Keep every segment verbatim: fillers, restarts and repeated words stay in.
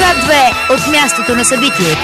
две от мястото на събитието.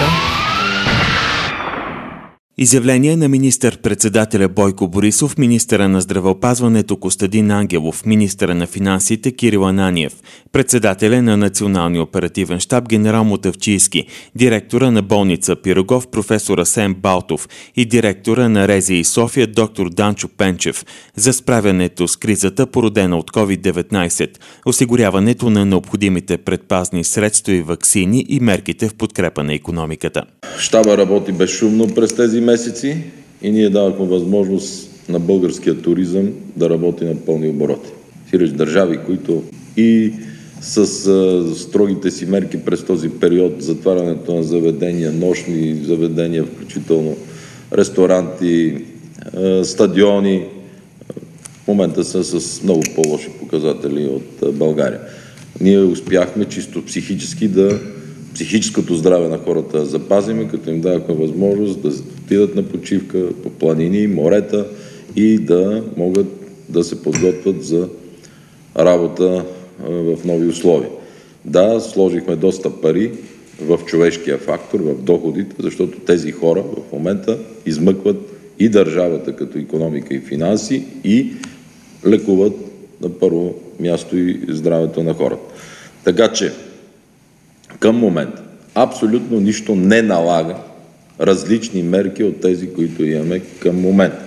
Изявление на министър-председателя Бойко Борисов, министъра на здравеопазването Костадин Ангелов, министъра на финансите Кирил Ананиев, председателя на Националния оперативен щаб генерал Мутафчийски, директора на болница Пирогов професор Асен Балтов и директора на РЗИ София доктор Данчо Пенчев за справянето с кризата, породена от ковид деветнайсет, осигуряването на необходимите предпазни средства и ваксини и мерките в подкрепа на икономиката. Щаба работи безшумно през тези месеци и ние давахме възможност на българския туризъм да работи на пълни обороти. Сиреч държави, които и с а, строгите си мерки през този период, затварянето на заведения, нощни заведения, включително ресторанти, а, стадиони, в момента са с много по-лоши показатели от а, България. Ние успяхме чисто психически да психическото здраве на хората запазиме, като им давахме възможност да отидат на почивка по планини, морета и да могат да се подготвят за работа в нови условия. Да, сложихме доста пари в човешкия фактор, в доходите, защото тези хора в момента измъкват и държавата като икономика и финанси и лекуват на първо място и здравето на хората. Така че към момента абсолютно нищо не налага различни мерки от тези, които имаме към момента.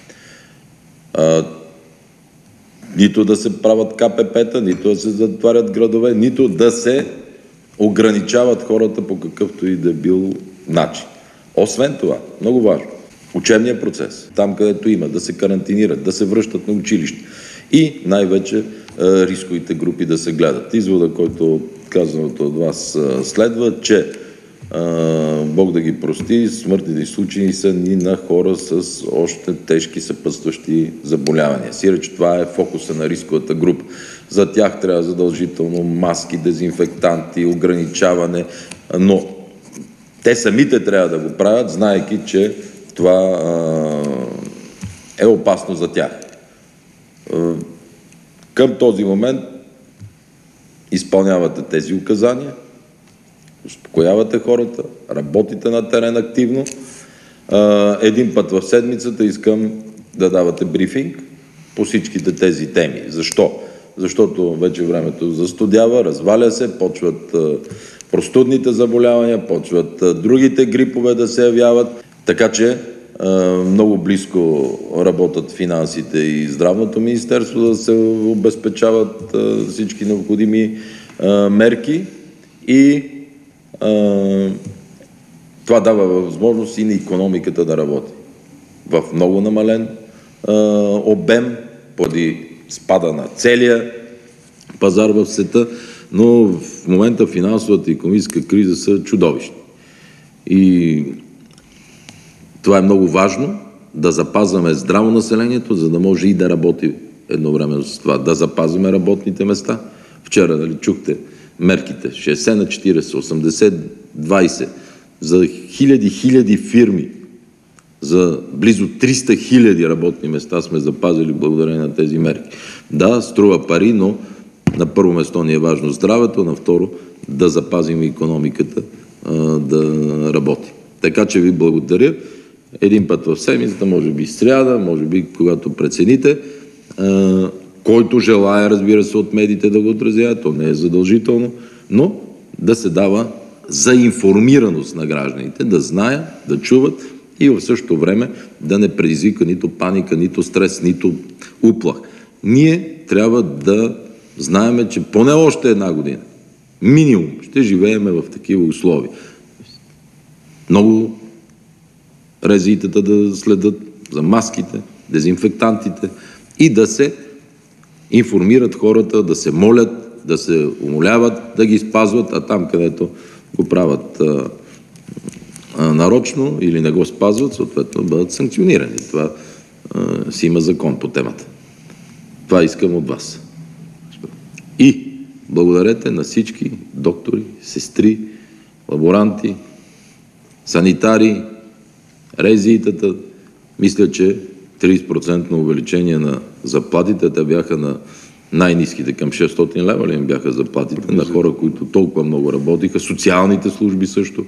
А, нито да се правят ка пе пе-та, нито да се затварят градове, нито да се ограничават хората по какъвто и да бил начин. Освен това, много важно, учебният процес, там където има, да се карантинират, да се връщат на училище и най-вече рисковите групи да се гледат. Извода, който казаното от вас следва, че а, Бог да ги прости, смъртните случаи са ни на хора с още тежки съпътстващи заболявания. Сиреч това е фокуса на рисковата група. За тях трябва задължително маски, дезинфектанти, ограничаване, но те самите трябва да го правят, знаейки, че това а, е опасно за тях. А, към този момент изпълнявате тези указания, успокоявате хората, работите на терен активно. Един път в седмицата искам да давате брифинг по всичките тези теми. Защо? Защото вече времето застудява, разваля се, почват простудните заболявания, почват другите грипове да се явяват. Така че много близко работят финансите и здравното министерство да се обезпечават всички необходими мерки и това дава възможност и на икономиката да работи в много намален обем, поради спада на целия пазар в света, но в момента финансовата и икономическа криза са чудовищни. И това е много важно, да запазваме здраво населението, за да може и да работи едновременно с това, да запазваме работните места. Вчера, нали, чухте мерките, шейсет на четирийсет, осемдесет двайсет, за хиляди, хиляди фирми, за близо триста хиляди работни места сме запазили благодарение на тези мерки. Да, струва пари, но на първо место ни е важно здравето, на второ да запазим икономиката да работи. Така че ви благодаря. Един път в седмицата, може би сряда, може би когато прецените, който желая, разбира се, от медиите да го отразява, то не е задължително, но да се дава за информираност на гражданите, да знаят, да чуват и в същото време да не предизвика нито паника, нито стрес, нито уплах. Ние трябва да знаем, че поне още една година, минимум, ще живееме в такива условия. Много резитата да следят за маските, дезинфектантите и да се информират хората, да се молят, да се умоляват, да ги спазват, а там, където го правят а, а, нарочно или не го спазват, съответно бъдат санкционирани. Това а, си има закон по темата. Това искам от вас. И благодарете на всички доктори, сестри, лаборанти, санитари, резиитата. Мисля, че трийсет процента увеличение на заплатите, те бяха на най-ниските към шестстотин лева ли им бяха заплатите на хора, които толкова много работиха. Социалните служби също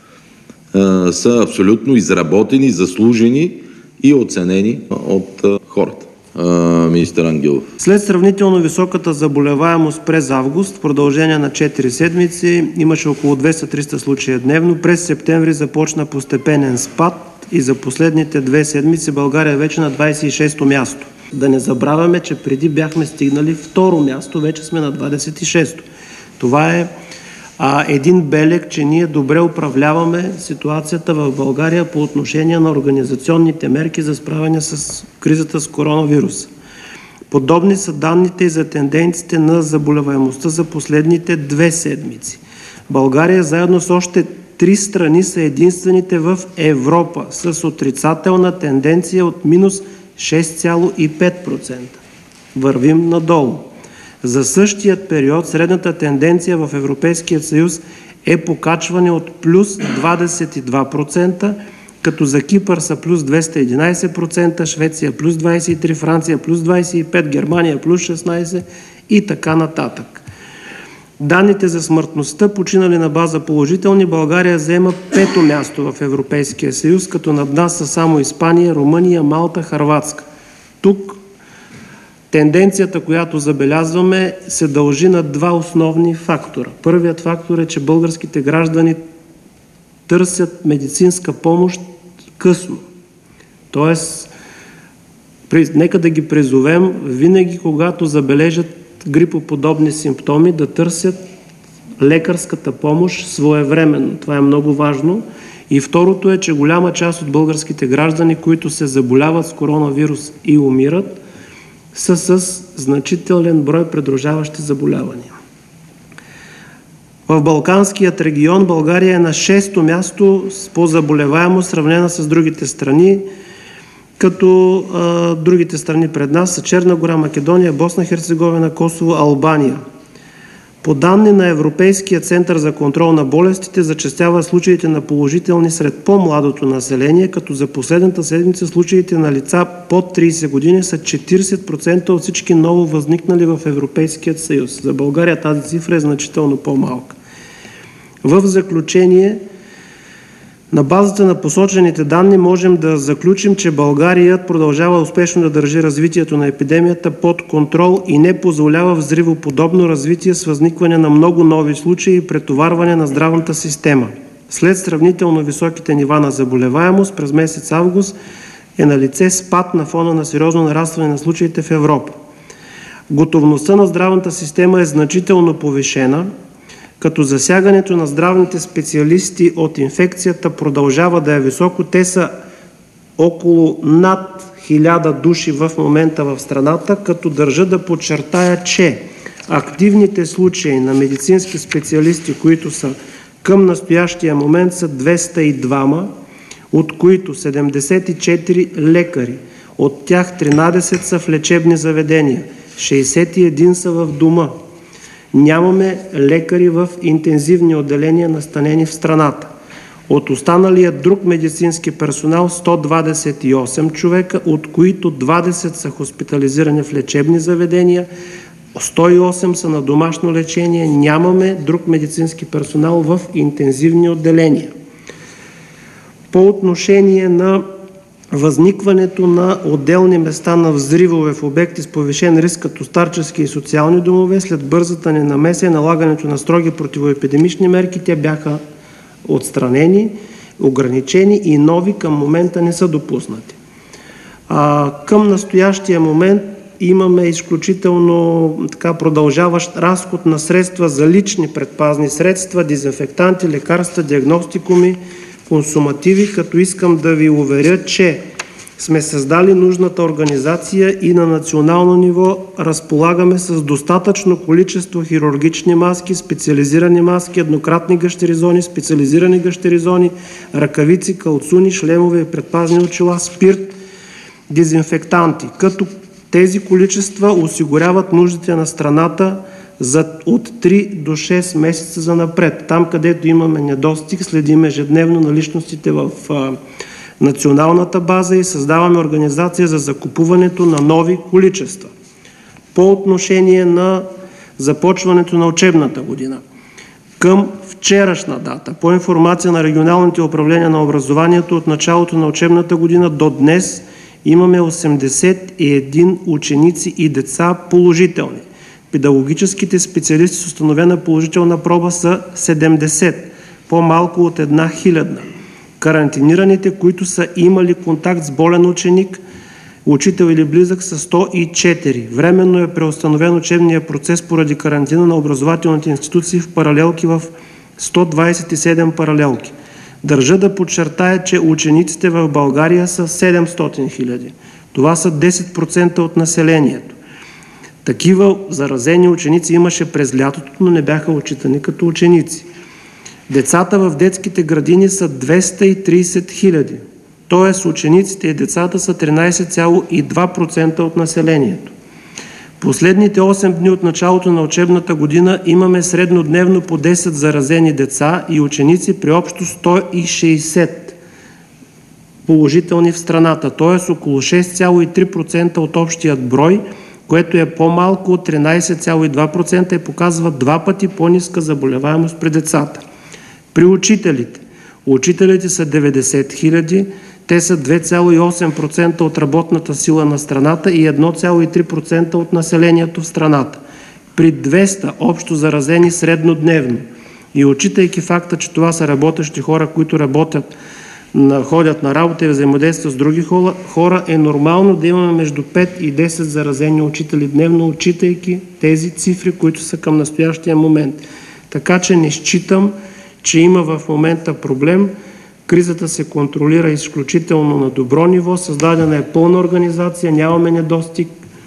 а, са абсолютно изработени, заслужени и оценени от а, хората. А, министър Ангелов. След сравнително високата заболеваемост през август, в продължение на четири седмици, имаше около двеста-триста случая дневно. През септември започна постепенен спад и за последните две седмици България е вече на двадесет и шесто място. Да не забравяме, че преди бяхме стигнали второ място, вече сме на двадесет и шесто. Това е а, един белег, че ние добре управляваме ситуацията в България по отношение на организационните мерки за справяне с кризата с коронавируса. Подобни са данните и за тенденциите на заболеваемостта за последните две седмици. България заедно с още три страни са единствените в Европа с отрицателна тенденция от минус шест цяло и пет процента. Вървим надолу. За същият период средната тенденция в Европейския съюз е покачване от плюс двадесет и два процента, като за Кипър са плюс двеста и единадесет процента, Швеция плюс двадесет и три процента, Франция плюс двадесет и пет процента, Германия плюс шестнадесет процента и така нататък. Данните за смъртността, починали на база положителни, България заема пето място в Европейския съюз, като над нас са само Испания, Румъния, Малта, Хърватска. Тук тенденцията, която забелязваме, се дължи на два основни фактора. Първият фактор е, че българските граждани търсят медицинска помощ късно. Тоест, нека да ги призовем винаги, когато забележат грипоподобни симптоми, да търсят лекарската помощ своевременно. Това е много важно. И второто е, че голяма част от българските граждани, които се заболяват с коронавирус и умират, са с значителен брой придружаващи заболявания. В Балканският регион България е на шесто място по заболеваемост, сравнена с другите страни, като а, другите страни пред нас са Черна гора, Македония, Босна, Херцеговина, Косово, Албания. По данни на Европейския център за контрол на болестите, зачестява случаите на положителни сред по-младото население, като за последната седмица случаите на лица под тридесет години са четиридесет процента от всички ново възникнали в Европейският съюз. За България тази цифра е значително по-малка. В заключение, на базата на посочените данни можем да заключим, че България продължава успешно да държи развитието на епидемията под контрол и не позволява взривоподобно развитие с възникване на много нови случаи и претоварване на здравната система. След сравнително високите нива на заболеваемост през месец август е налице спад на фона на сериозно нарастване на случаите в Европа. Готовността на здравната система е значително повишена, като засягането на здравните специалисти от инфекцията продължава да е високо. Те са около над хиляда души в момента в страната, като държа да подчертая, че активните случаи на медицински специалисти, които са към настоящия момент, са двеста и двама, от които седемдесет и четири лекари. От тях тринадесет са в лечебни заведения, шейсет и един са в дома. Нямаме лекари в интензивни отделения, настанени в страната. От останалия друг медицински персонал сто двадесет и осем човека, от които двадесет са хоспитализирани в лечебни заведения, сто и осем са на домашно лечение. Нямаме друг медицински персонал в интензивни отделения. По отношение на възникването на отделни места на взривове в обекти с повишен риск, като старчески и социални домове, след бързата ни намеса и налагането на строги противоепидемични мерки, те бяха отстранени, ограничени и нови към момента не са допуснати. А, към настоящия момент имаме изключително така продължаващ разход на средства за лични предпазни средства, дезинфектанти, лекарства, диагностикуми, консумативи, като искам да ви уверя, че сме създали нужната организация и на национално ниво разполагаме с достатъчно количество хирургични маски, специализирани маски, еднократни гащеризони, специализирани гащеризони, ръкавици, калцуни, шлемове и предпазни очила, спирт, дезинфектанти, като тези количества осигуряват нуждите на страната за от три до шест месеца за напред. Там, където имаме недостиг, следим ежедневно наличностите в а, националната база и създаваме организация за закупуването на нови количества. По отношение на започването на учебната година. Към вчерашна дата, по информация на регионалните управления на образованието, от началото на учебната година до днес имаме осемдесет и един ученици и деца положителни. Педагогическите специалисти с установена положителна проба са седемдесет, по-малко от една хилядна. Карантинираните, които са имали контакт с болен ученик, учител или близък, са сто и четири. Временно е преустановен учебния процес поради карантина на образователните институции в паралелки в сто двадесет и седем паралелки. Държа да подчертая, че учениците в България са седемстотин хиляди. Това са десет процента от населението. Такива заразени ученици имаше през лятото, но не бяха отчитани като ученици. Децата в детските градини са двеста и тридесет хиляди. Т.е. учениците и децата са тринадесет цяло и две процента от населението. Последните осем дни от началото на учебната година имаме среднодневно по десет заразени деца и ученици при общо сто и шейсет положителни в страната, т.е. около шест цяло и три процента от общият брой, което е по-малко от тринадесет цяло и две процента и показва два пъти по-ниска заболеваемост при децата. При учителите. Учителите са деветдесет хиляди, те са две цяло и осем процента от работната сила на страната и едно цяло и три процента от населението в страната. При двеста общо заразени среднодневно и отчитайки факта, че това са работещи хора, които работят, ходят на работа и взаимодействат с други хора, е нормално да имаме между пет и десет заразени учители дневно, отчитайки тези цифри, които са към настоящия момент. Така че не считам, че има в момента проблем. Кризата се контролира изключително на добро ниво, създадена е пълна организация, нямаме недостиг,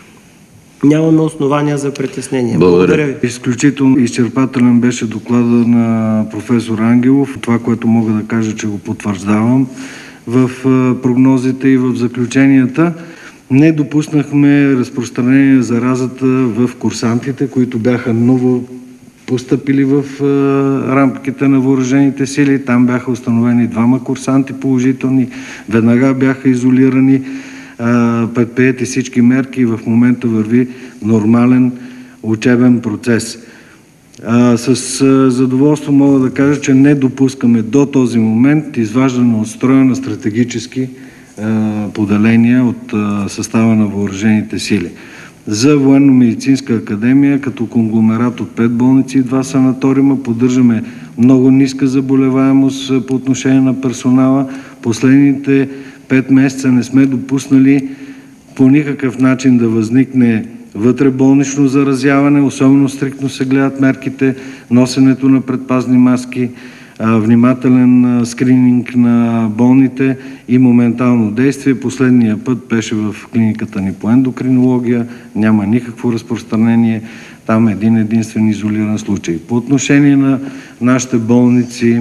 нямаме основания за притеснение. Благодаря. Благодаря ви. Изключително изчерпателен беше доклада на професор Ангелов. Това, което мога да кажа, че го потвърждавам в прогнозите и в заключенията. Не допуснахме разпространение на заразата в курсантите, които бяха ново постъпили в а, рамките на въоръжените сили. Там бяха установени двама курсанти положителни. Веднага бяха изолирани, а, предприети всички мерки и в момента върви нормален учебен процес. А, с а, задоволство мога да кажа, че не допускаме до този момент изваждане от строя на стратегически а, поделения от а, състава на въоръжените сили. За Военно-медицинска академия, като конгломерат от пет болници и два санаториума, поддържаме много ниска заболеваемост по отношение на персонала. Последните пет месеца не сме допуснали по никакъв начин да възникне вътреболнично заразяване, особено стриктно се гледат мерките, носенето на предпазни маски, внимателен скрининг на болните и моментално действие. Последния път беше в клиниката ни по ендокринология, няма никакво разпространение, там е един единствен изолиран случай. По отношение на нашите болници,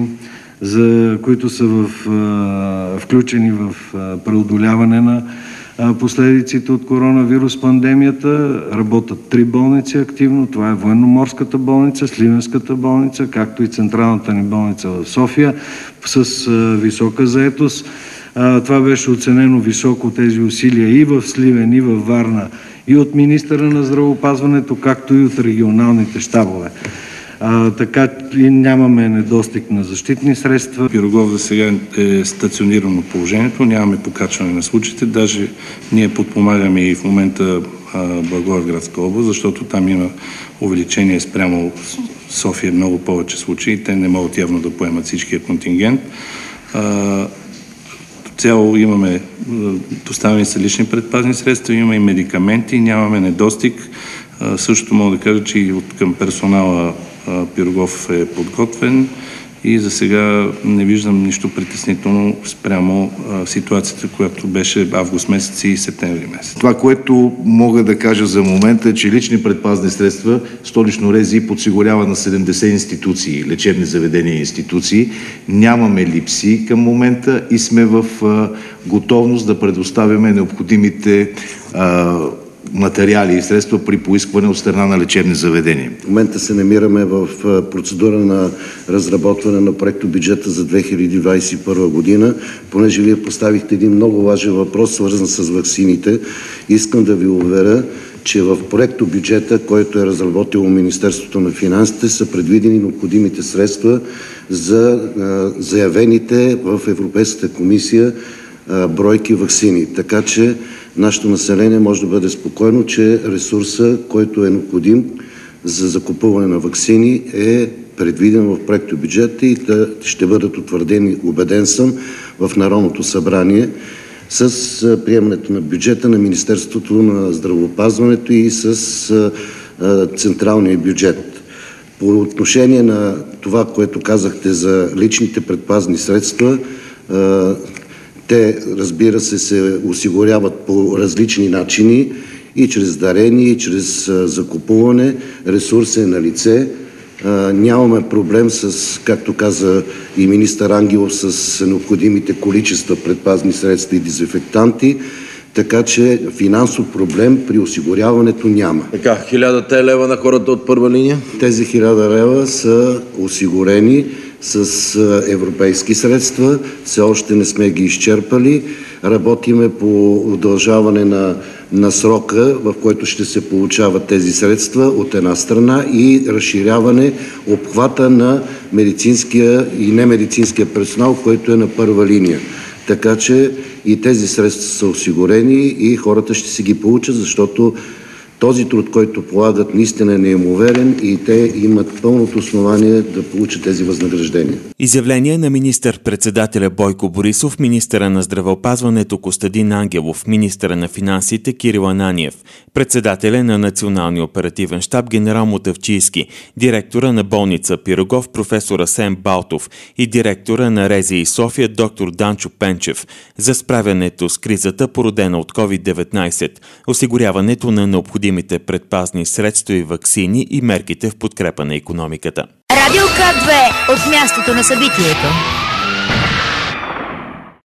за които са в, включени в преодоляване на последиците от коронавирус пандемията, работят три болници активно. Това е Военноморската болница, Сливенската болница, както и Централната ни болница в София с висока заетост. Това беше оценено високо, тези усилия и в Сливен, и във Варна, и от министъра на здравеопазването, както и от регионалните щабове. А, така и нямаме недостиг на защитни средства. Пирогов за сега е стационирано положението, нямаме покачване на случаите, даже ние подпомагаме и в момента а, Благоевградска област, защото там има увеличение спрямо София, много повече случаи, те не могат явно да поемат всичкия контингент. А, цяло имаме, доставени са лични предпазни средства, имаме и медикаменти, нямаме недостиг. А, също мога да кажа, че и от към персонала Пирогов е подготвен и за сега не виждам нищо притеснително спрямо а, ситуацията, която беше август месец и септември месец. Това, което мога да кажа за момента е, че лични предпазни средства Столично РЗИ подсигурява на седемдесет институции, лечебни заведения и институции. Нямаме липси към момента и сме в а, готовност да предоставяме необходимите а, материали и средства при поискване от страна на лечебни заведения. В момента се намираме в процедура на разработване на проекто бюджета за две хиляди двадесет и първа година. Понеже вие поставихте един много важен въпрос, свързан с ваксините, искам да ви уверя, че в проекто бюджета, който е разработило Министерството на финансите, са предвидени необходимите средства за заявените в Европейската комисия бройки ваксини. Така че нашето население може да бъде спокойно, че ресурса, който е необходим за закупуване на ваксини, е предвиден в проекто бюджета и да ще бъдат утвърдени, убеден съм, в Народното събрание с приемането на бюджета на Министерството на здравеопазването и с централния бюджет. По отношение на това, което казахте за личните предпазни средства, те, разбира се, се осигуряват по различни начини и чрез дарение, и чрез закупуване. Ресурс е на лице. Нямаме проблем с, както каза и министър Ангелов, с необходимите количества предпазни средства и дезинфектанти, така че финансов проблем при осигуряването няма. Така, хилядата лева на хората от първа линия? Тези хиляда лева са осигурени с европейски средства. Все още не сме ги изчерпали. Работиме по удължаване на, на срока, в който ще се получават тези средства от една страна и разширяване обхвата на медицинския и немедицинския персонал, който е на първа линия. Така че и тези средства са осигурени и хората ще си ги получат, защото този труд, който полагат, наистина е неимоверен и те имат пълното основание да получат тези възнаграждения. Изявление на министър-председателя Бойко Борисов, министъра на здравеопазването Костадин Ангелов, министъра на финансите Кирил Ананиев, председателя на Националния оперативен щаб генерал Мутафчийски, директора на болница Пирогов професор Асен Балтов и директора на РЗИ София доктор Данчо Пенчев за справянето с кризата, породена от ковид деветнайсет, осигуряването на необходимите предпазни средства и ваксини и мерките в подкрепа на икономиката. Радио К две от мястото на събитието.